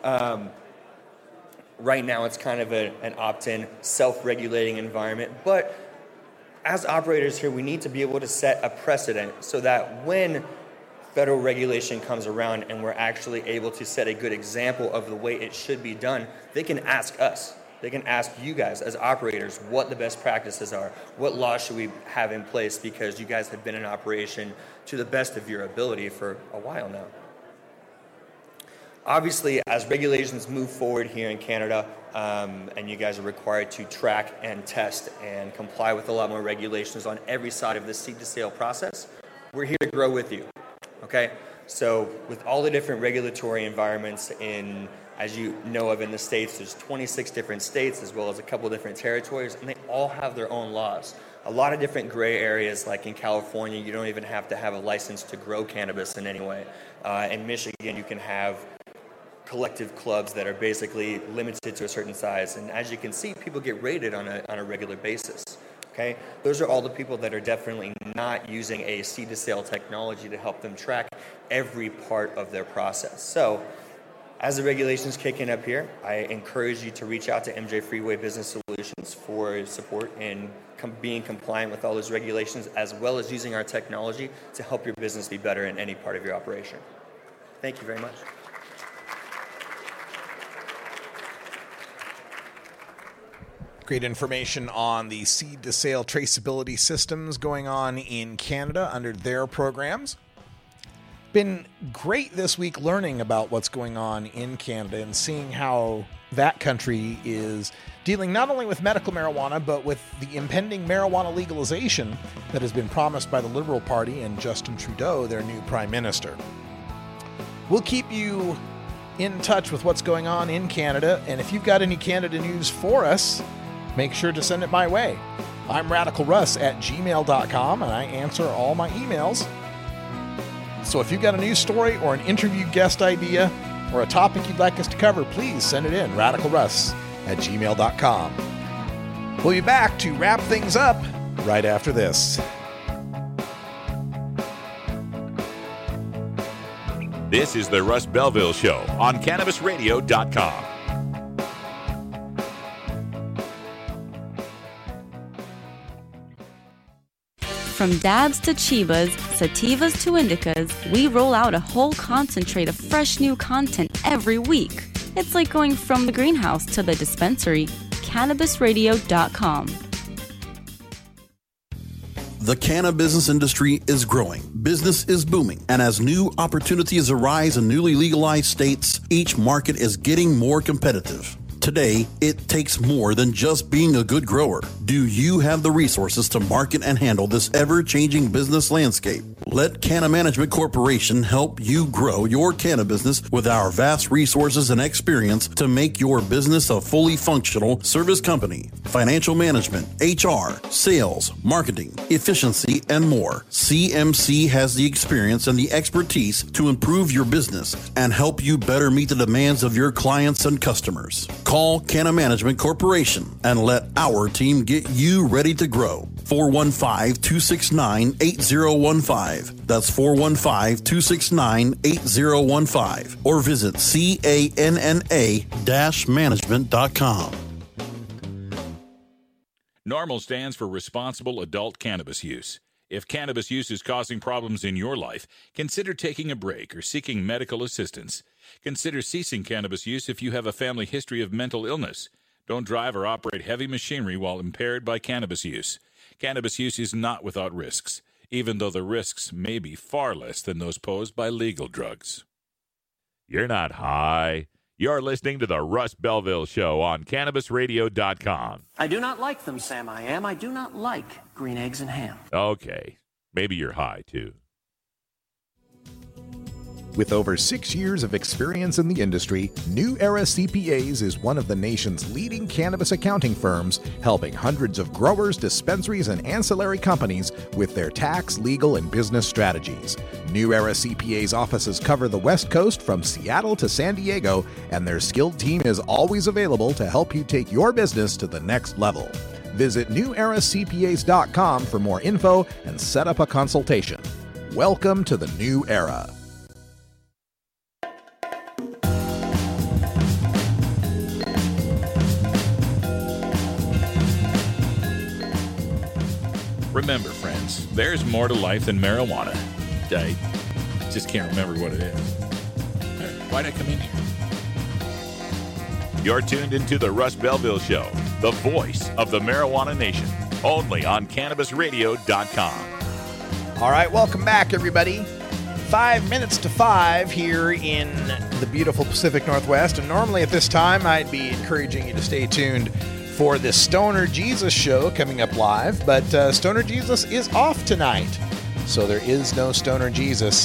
Speaker 25: Right now it's kind of an opt-in, self-regulating environment, but as operators here, we need to be able to set a precedent so that when federal regulation comes around and we're actually able to set a good example of the way it should be done, they can ask us. They can ask you guys as operators what the best practices are, what laws should we have in place, because you guys have been in operation to the best of your ability for a while now. Obviously, as regulations move forward here in Canada, and you guys are required to track and test and comply with a lot more regulations on every side of the seed to sale process, we're here to grow with you, okay? So with all the different regulatory environments as you know of in the States, there's 26 different states as well as a couple different territories, and they all have their own laws. A lot of different gray areas, like in California, you don't even have to have a license to grow cannabis in any way. In Michigan, you can have collective clubs that are basically limited to a certain size. And as you can see, people get rated on a regular basis. Okay? Those are all the people that are definitely not using a seed-to-sale technology to help them track every part of their process. So, as the regulations kick in up here, I encourage you to reach out to MJ Freeway Business Solutions for support in being compliant with all those regulations, as well as using our technology to help your business be better in any part of your operation. Thank you very much.
Speaker 11: Great information on the seed-to-sale traceability systems going on in Canada under their programs. Been great this week learning about what's going on in Canada and seeing how that country is dealing not only with medical marijuana, but with the impending marijuana legalization that has been promised by the Liberal Party and Justin Trudeau, their new Prime Minister. We'll keep you in touch with what's going on in Canada, and if you've got any Canada news for us, make sure to send it my way. I'm radicalruss@gmail.com, and I answer all my emails. So if you've got a news story or an interview guest idea or a topic you'd like us to cover, please send it in, radicalruss@gmail.com. We'll be back to wrap things up right after this.
Speaker 1: This is the Russ Belville Show on CannabisRadio.com.
Speaker 21: From dabs to chibas, sativas to indicas, we roll out a whole concentrate of fresh new content every week. It's like going from the greenhouse to the dispensary. CannabisRadio.com.
Speaker 2: The cannabis industry is growing, business is booming, and as new opportunities arise in newly legalized states, each market is getting more competitive. Today, it takes more than just being a good grower. Do you have the resources to market and handle this ever-changing business landscape? Let Canna Management Corporation help you grow your canna business with our vast resources and experience to make your business a fully functional service company. Financial management, HR, sales, marketing, efficiency, and more. CMC has the experience and the expertise to improve your business and help you better meet the demands of your clients and customers. Call Canna Management Corporation and let our team get you ready to grow. 415-269-8015. That's 415-269-8015. Or visit canna-management.com.
Speaker 1: NORMAL stands for Responsible Adult Cannabis Use. If cannabis use is causing problems in your life, consider taking a break or seeking medical assistance. Consider ceasing cannabis use if you have a family history of mental illness. Don't drive or operate heavy machinery while impaired by cannabis use. Cannabis use is not without risks, even though the risks may be far less than those posed by legal drugs. You're not high. You're listening to the Russ Belville Show on CannabisRadio.com.
Speaker 3: I do not like them, Sam. I do not like green eggs and ham.
Speaker 1: Okay. Maybe you're high, too.
Speaker 23: With over 6 years of experience in the industry, New Era CPAs is one of the nation's leading cannabis accounting firms, helping hundreds of growers, dispensaries, and ancillary companies with their tax, legal, and business strategies. New Era CPAs offices cover the West Coast from Seattle to San Diego, and their skilled team is always available to help you take your business to the next level. Visit neweracpas.com for more info and set up a consultation. Welcome to the New Era.
Speaker 1: Remember, friends, there's more to life than marijuana. I just can't remember what it is. Why'd I come in here? You're tuned into the Russ Belville Show, the voice of the marijuana nation, only on CannabisRadio.com.
Speaker 11: All right, welcome back, everybody. 5 minutes to 5 here in the beautiful Pacific Northwest. And normally at this time, I'd be encouraging you to stay tuned for the Stoner Jesus show coming up live. But Stoner Jesus is off tonight, so there is no Stoner Jesus.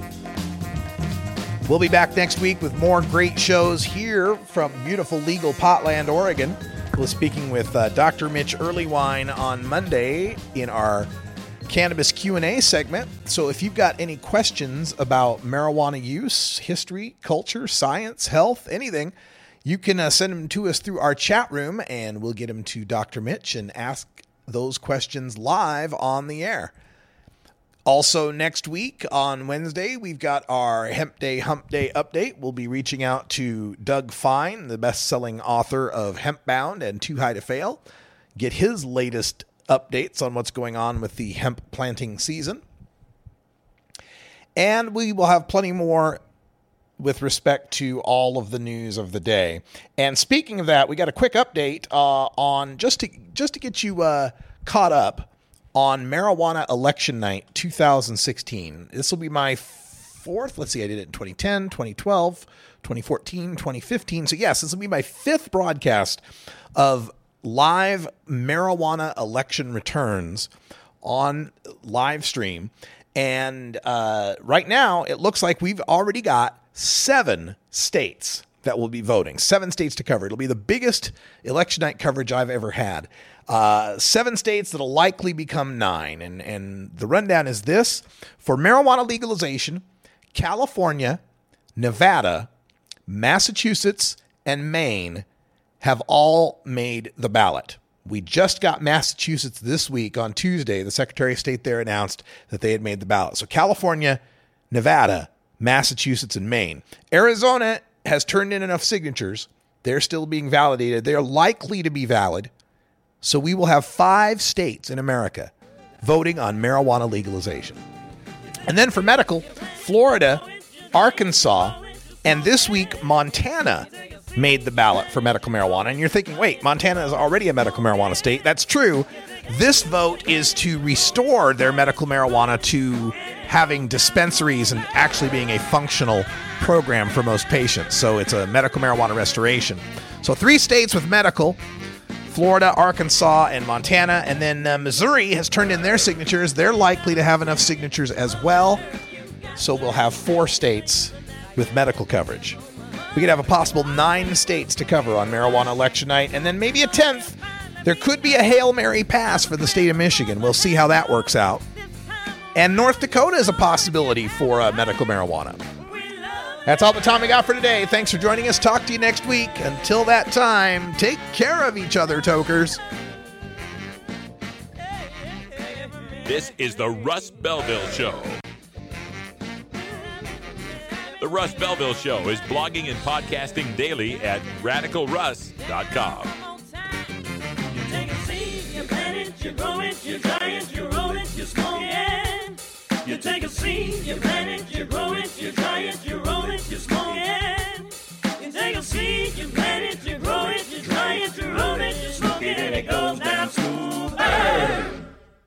Speaker 11: We'll be back next week with more great shows here from beautiful legal Potland, Oregon. We're speaking with Dr. Mitch Earlywine on Monday in our Cannabis Q&A segment. So if you've got any questions about marijuana use, history, culture, science, health, anything, you can send them to us through our chat room, and we'll get them to Dr. Mitch and ask those questions live on the air. Also, next week on Wednesday, we've got our Hemp Day Hump Day update. We'll be reaching out to Doug Fine, the best-selling author of Hempbound and Too High to Fail, get his latest updates on what's going on with the hemp planting season. And we will have plenty more with respect to all of the news of the day. And speaking of that, we got a quick update on just to get you caught up on Marijuana Election Night 2016. This will be my fourth. Let's see, I did it in 2010, 2012, 2014, 2015. So yes, this will be my fifth broadcast of live marijuana election returns on live stream. And right now, it looks like we've already got 7 states that will be voting. 7 states to cover. It'll be the biggest election night coverage I've ever had. 7 states that'll likely become 9. And the rundown is this. For marijuana legalization, California, Nevada, Massachusetts, and Maine have all made the ballot. We just got Massachusetts this week on Tuesday. The Secretary of State there announced that they had made the ballot. So California, Nevada, Massachusetts, and Maine. Arizona has turned in enough signatures. They're still being validated. They're likely to be valid. So we will have 5 states in America voting on marijuana legalization. And then for medical, Florida, Arkansas, and this week, Montana made the ballot for medical marijuana. And you're thinking, wait, Montana is already a medical marijuana state. That's true. This vote is to restore their medical marijuana to having dispensaries and actually being a functional program for most patients. So it's a medical marijuana restoration. So 3 states with medical, Florida, Arkansas, and Montana. And then Missouri has turned in their signatures. They're likely to have enough signatures as well. So we'll have 4 states with medical coverage. We could have a possible 9 states to cover on marijuana election night, and then maybe a 10th. There could be a Hail Mary pass for the state of Michigan. We'll see how that works out. And North Dakota is a possibility for medical marijuana. That's all the time we got for today. Thanks for joining us. Talk to you next week. Until that time, take care of each other, tokers.
Speaker 1: This is the Russ Belville Show. The Russ Belville Show is blogging and podcasting daily at RadicalRuss.com.
Speaker 5: You take a seed, you plant it, you grow it, you dry it, you roll it, you smoke it. You take a seed, you plant it, you grow it, you dry it, you roll it, you smoke it. You take a seed, you plant it, you grow it, you dry it, you roll it, you smoke it, and it goes down smooth.